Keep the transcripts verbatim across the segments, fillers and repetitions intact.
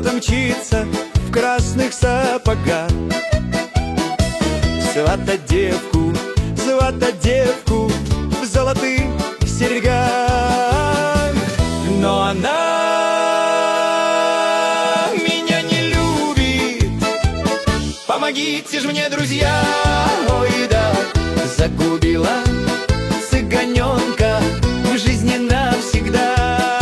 кто-то мчится в красных сапогах. Сватать девку, сватать девку в золотых серьгах. Но она меня не любит. Помогите ж мне, друзья, ой да. Загубила цыганенка в жизни навсегда.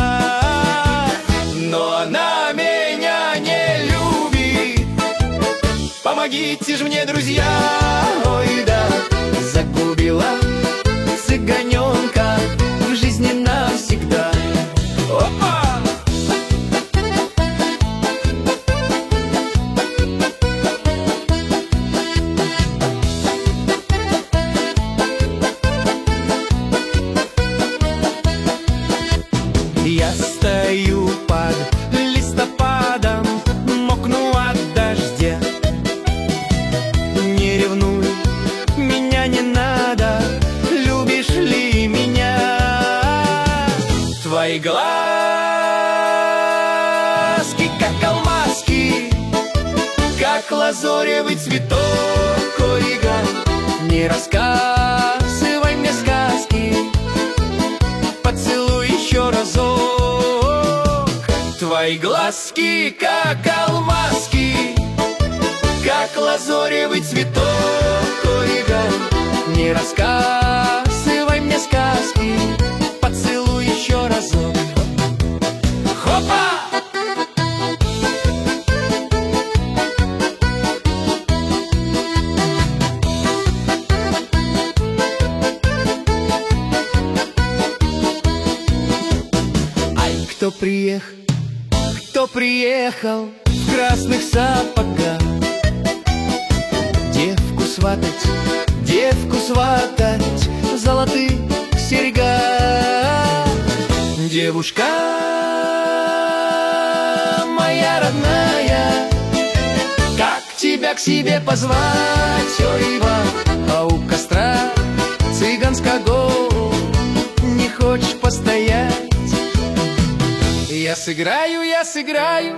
Но она меня не любит. Помогите ж мне, друзья, ой да. Загубила цыганенка в жизни навсегда. Опа! Я стою под листопадом, мокну от дождя. Не ревнуй, меня не надо, любишь ли меня? Твои глазки, как алмазки, как лазоревый цветок, ой, га. Не рассказывай мне сказки, поцелуй еще разок. Твои глазки, как алмазки, как лазоревый цветок, ой, га. Не рассказывай мне сказки, поцелуй еще разок. Хопа! Кто приехал, кто приехал в красных сапогах? Девку сватать, девку сватать в золотых серьгах. Девушка моя родная, как тебя к себе позвать, ой, ва? А у костра цыганского не хочешь постоять? Я сыграю, я сыграю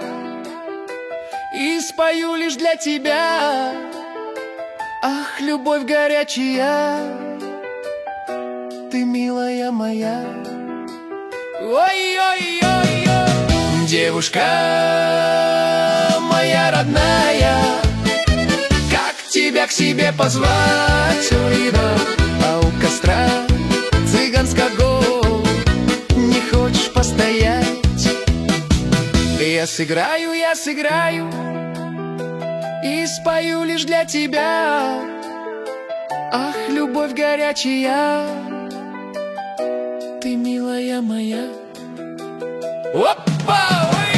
и спою лишь для тебя. Ах, любовь горячая, ты милая моя. Ой-ой-ой-ой. Девушка моя родная, как тебя к себе позвать, ой, да. А у костра цыганского не хочешь постоять? Я сыграю, я сыграю и спою лишь для тебя. Ах, любовь горячая, ты милая моя. Опа!